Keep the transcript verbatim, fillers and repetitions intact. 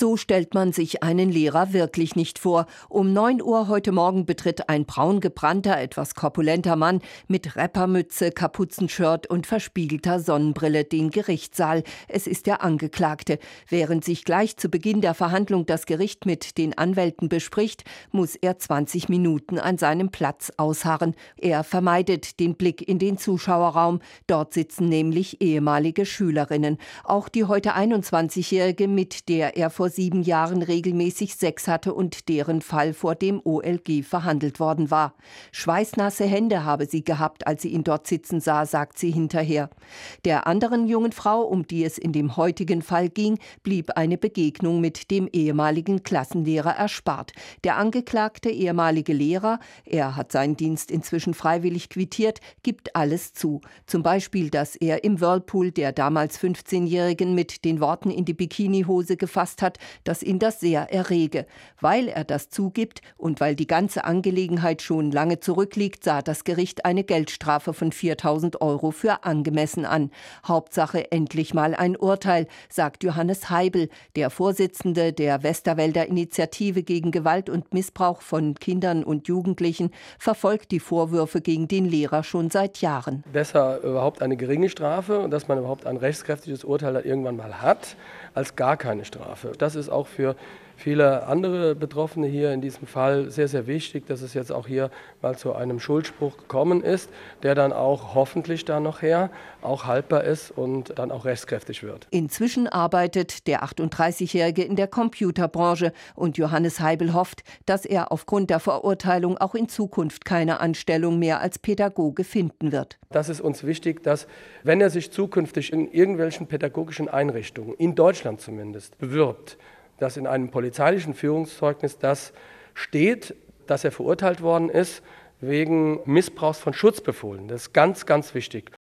So stellt man sich einen Lehrer wirklich nicht vor. Um neun Uhr heute Morgen betritt ein braun gebrannter, etwas korpulenter Mann mit Rappermütze, Kapuzenshirt und verspiegelter Sonnenbrille den Gerichtssaal. Es ist der Angeklagte. Während sich gleich zu Beginn der Verhandlung das Gericht mit den Anwälten bespricht, muss er zwanzig Minuten an seinem Platz ausharren. Er vermeidet den Blick in den Zuschauerraum. Dort sitzen nämlich ehemalige Schülerinnen. Auch die heute einundzwanzigjährige, mit der er vor sieben Jahren regelmäßig Sex hatte und deren Fall vor dem O L G verhandelt worden war. Schweißnasse Hände habe sie gehabt, als sie ihn dort sitzen sah, sagt sie hinterher. Der anderen jungen Frau, um die es in dem heutigen Fall ging, blieb eine Begegnung mit dem ehemaligen Klassenlehrer erspart. Der angeklagte ehemalige Lehrer, er hat seinen Dienst inzwischen freiwillig quittiert, gibt alles zu. Zum Beispiel, dass er im Whirlpool der damals fünfzehnjährigen mit den Worten in die Bikinihose gefasst hat, dass ihn das sehr errege. Weil er das zugibt und weil die ganze Angelegenheit schon lange zurückliegt, sah das Gericht eine Geldstrafe von viertausend Euro für angemessen an. Hauptsache endlich mal ein Urteil, sagt Johannes Heibel, der Vorsitzende der Westerwälder Initiative gegen Gewalt und Missbrauch von Kindern und Jugendlichen, verfolgt die Vorwürfe gegen den Lehrer schon seit Jahren. Besser überhaupt eine geringe Strafe und dass man überhaupt ein rechtskräftiges Urteil dann irgendwann mal hat, als gar keine Strafe. Das ist auch für viele andere Betroffene hier in diesem Fall sehr, sehr wichtig, dass es jetzt auch hier mal zu einem Schuldspruch gekommen ist, der dann auch hoffentlich dann nachher auch haltbar ist und dann auch rechtskräftig wird. Inzwischen arbeitet der achtunddreißigjährige in der Computerbranche und Johannes Heibel hofft, dass er aufgrund der Verurteilung auch in Zukunft keine Anstellung mehr als Pädagoge finden wird. Das ist uns wichtig, dass, wenn er sich zukünftig in irgendwelchen pädagogischen Einrichtungen, in Deutschland zumindest, bewirbt, dass in einem polizeilichen Führungszeugnis das steht, dass er verurteilt worden ist wegen Missbrauchs von Schutzbefohlen. Das ist ganz, ganz wichtig.